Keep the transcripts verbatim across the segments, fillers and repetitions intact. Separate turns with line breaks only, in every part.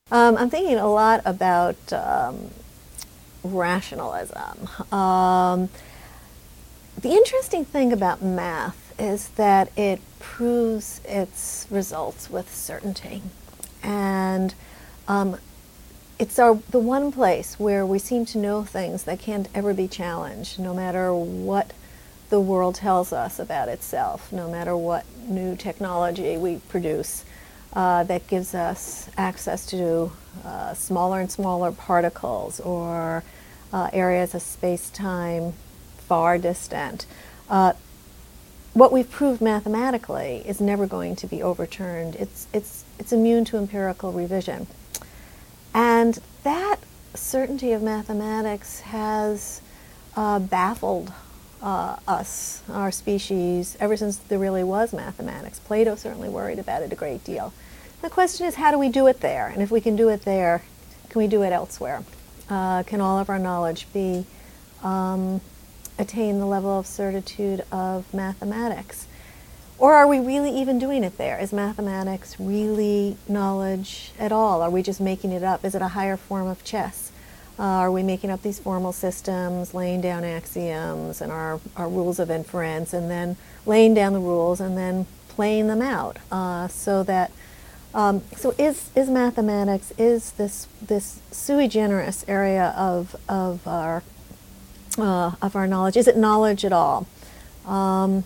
Um, I'm thinking a lot about um, rationalism. Um, the interesting thing about math is that it proves its results with certainty. And um, it's our, the one place where we seem to know things that can't ever be challenged, no matter what the world tells us about itself, no matter what new technology we produce uh, that gives us access to uh, smaller and smaller particles or uh, areas of space-time far distant. Uh, what we've proved mathematically is never going to be overturned. It's, it's, it's immune to empirical revision. And that certainty of mathematics has uh, baffled uh, us, our species, ever since there really was mathematics. Plato certainly worried about it a great deal. The question is, how do we do it there? And if we can do it there, can we do it elsewhere? Uh, can all of our knowledge be um, attain the level of certitude of mathematics? Or are we really even doing it there? Is mathematics really knowledge at all? Are we just making it up? Is it a higher form of chess? Uh, are we making up these formal systems, laying down axioms and our, our rules of inference, and then laying down the rules and then playing them out? Uh, so that, um, so is, is mathematics, is this, this sui generis area of, of, our, uh, of our knowledge, is it knowledge at all? Um,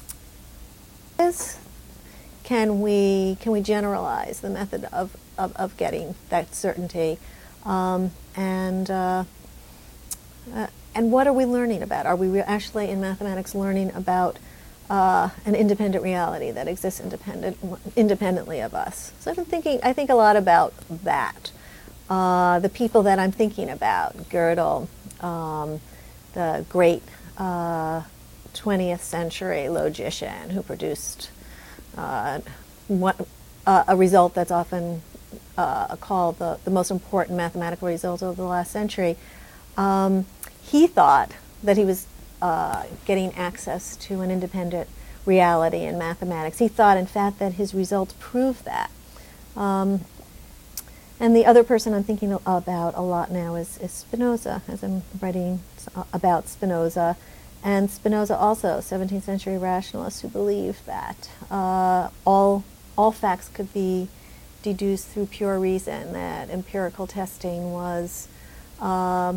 Is, can we can we generalize the method of, of, of getting that certainty, um, and uh, uh, and what are we learning about? Are we re actually in mathematics learning about uh, an independent reality that exists independent independently of us? So I've been thinking. I think a lot about that. Uh, the people that I'm thinking about: Gödel, um, the great Uh, twentieth century logician who produced uh, what, uh, a result that's often uh, called the, the most important mathematical result of the last century. Um, he thought that he was uh, getting access to an independent reality in mathematics. He thought, in fact, that his results proved that. Um, and the other person I'm thinking about a lot now is, is Spinoza, as I'm writing about Spinoza. And Spinoza also, seventeenth century rationalist, who believed that uh, all, all facts could be deduced through pure reason, that empirical testing was, uh,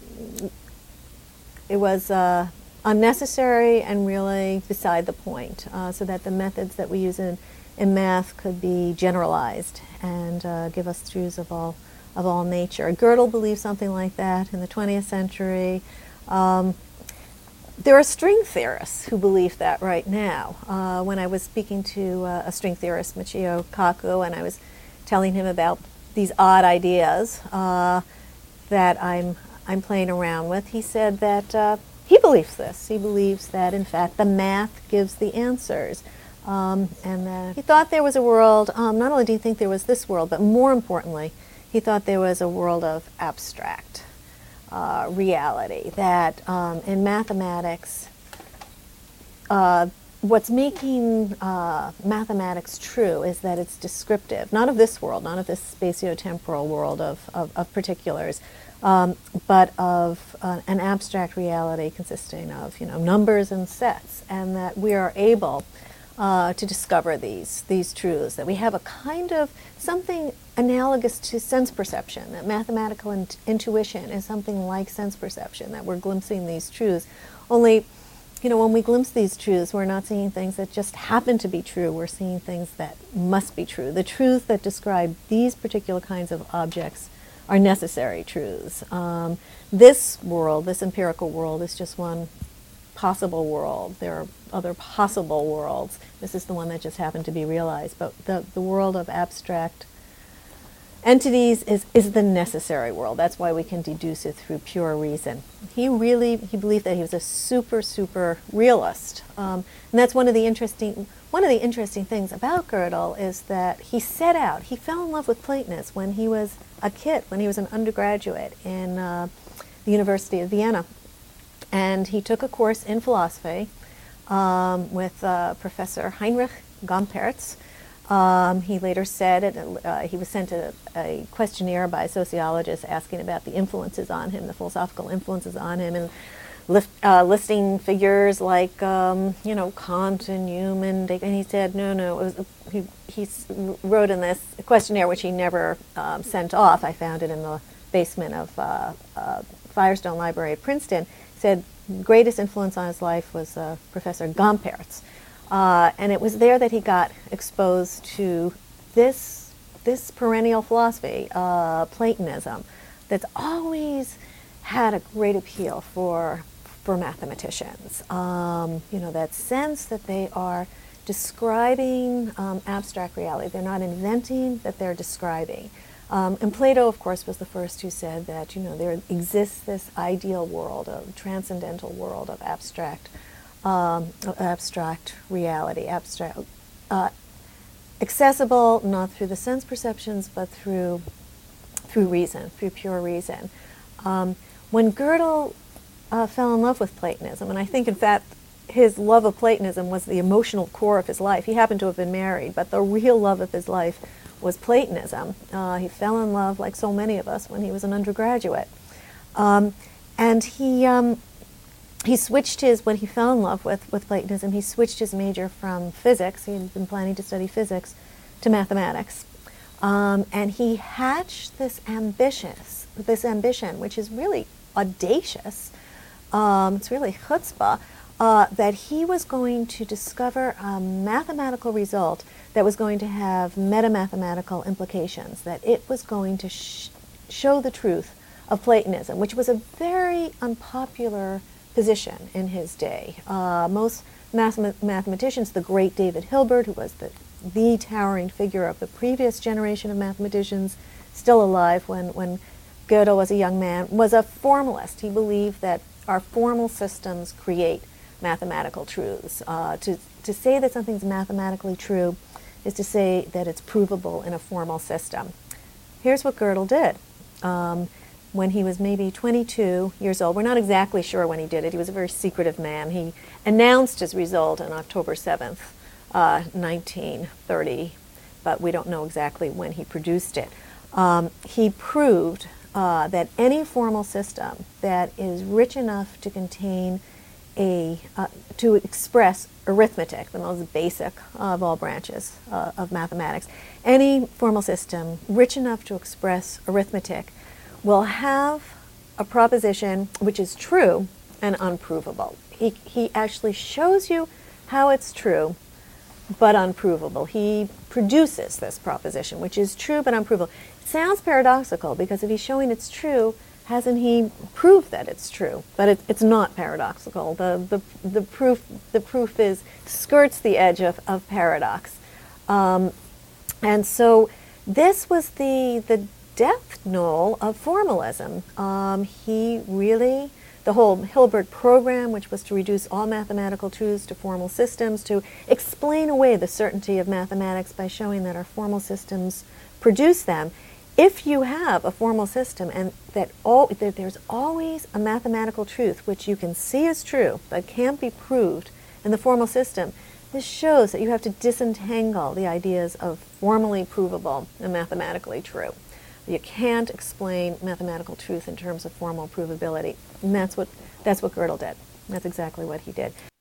it was uh, unnecessary and really beside the point, uh, so that the methods that we use in, in math could be generalized and uh, give us truths of all, of all nature. Gödel believed something like that in the twentieth century. Um, There are string theorists who believe that right now. Uh, when I was speaking to uh, a string theorist, Michio Kaku, and I was telling him about these odd ideas uh, that I'm, I'm playing around with, he said that uh, he believes this. He believes that, in fact, the math gives the answers. Um, and that he thought there was a world, um, not only did he think there was this world, but more importantly, he thought there was a world of abstract Uh, reality, that um, in mathematics, uh, what's making uh, mathematics true is that it's descriptive, not of this world, not of this spatiotemporal world of, of, of particulars, um, but of uh, an abstract reality consisting of, you know, numbers and sets, and that we are able Uh, to discover these these truths, that we have a kind of something analogous to sense perception, that mathematical in intuition is something like sense perception, that we're glimpsing these truths. Only, you know, when we glimpse these truths, we're not seeing things that just happen to be true, we're seeing things that must be true. The truths that describe these particular kinds of objects are necessary truths. Um, this world, this empirical world, is just one possible world. There are other possible worlds. This is the one that just happened to be realized. But the, the world of abstract entities is, is the necessary world. That's why we can deduce it through pure reason. He really, he believed that he was a super, super realist. Um, and that's one of the interesting, one of the interesting things about Gödel is that he set out, he fell in love with Platonism when he was a kid, when he was an undergraduate in uh, the University of Vienna. And he took a course in philosophy um, with uh, Professor Heinrich Gompertz, Um, he later said, it, uh, he was sent a, a questionnaire by sociologists asking about the influences on him, the philosophical influences on him, and lift, uh, listing figures like, um, you know, Kant and Hume, and, and he said, no, no, it was, he, he wrote in this questionnaire, which he never um, sent off, I found it in the basement of uh, uh, Firestone Library at Princeton, said greatest influence on his life was uh, Professor Gompertz. Uh, and it was there that he got exposed to this, this perennial philosophy, uh, Platonism, that's always had a great appeal for, for mathematicians. Um, you know, that sense that they are describing um, abstract reality. They're not inventing, that they're describing. Um, and Plato, of course, was the first who said that, you know, there exists this ideal world, a transcendental world of abstract Um, abstract reality, abstract, uh, accessible not through the sense perceptions, but through through reason, through pure reason. Um, when Gödel uh, fell in love with Platonism, and I think, in fact, his love of Platonism was the emotional core of his life. He happened to have been married, but the real love of his life was Platonism. Uh, he fell in love, like so many of us, when he was an undergraduate, um, and he. Um, He switched his, when he fell in love with, with Platonism, he switched his major from physics, he had been planning to study physics, to mathematics. Um, and he hatched this ambitious, this ambition, which is really audacious, um, it's really chutzpah, uh, that he was going to discover a mathematical result that was going to have meta-mathematical implications, that it was going to sh show the truth of Platonism, which was a very unpopular position in his day. Uh, most math mathematicians, the great David Hilbert, who was the, the towering figure of the previous generation of mathematicians, still alive when, when Gödel was a young man, was a formalist. He believed that our formal systems create mathematical truths. Uh, to, to say that something's mathematically true is to say that it's provable in a formal system. Here's what Gödel did. Um, when he was maybe twenty-two years old. We're not exactly sure when he did it. He was a very secretive man. He announced his result on October seventh, uh, nineteen thirty, but we don't know exactly when he produced it. Um, he proved uh, that any formal system that is rich enough to contain a, uh, to express arithmetic, the most basic of all branches uh, of mathematics, any formal system rich enough to express arithmetic will have a proposition which is true and unprovable. He, he actually shows you how it's true, but unprovable. He produces this proposition, which is true but unprovable. It sounds paradoxical, because if he's showing it's true, hasn't he proved that it's true? But it, it's not paradoxical. The, the, the, proof, the proof is, skirts the edge of, of paradox. Um, and so this was the, the death knell of formalism. Um, he really, the whole Hilbert program, which was to reduce all mathematical truths to formal systems, to explain away the certainty of mathematics by showing that our formal systems produce them. If you have a formal system and that, all, that there's always a mathematical truth which you can see is true but can't be proved in the formal system, this shows that you have to disentangle the ideas of formally provable and mathematically true. You can't explain mathematical truth in terms of formal provability. And that's what, that's what Gödel did. That's exactly what he did.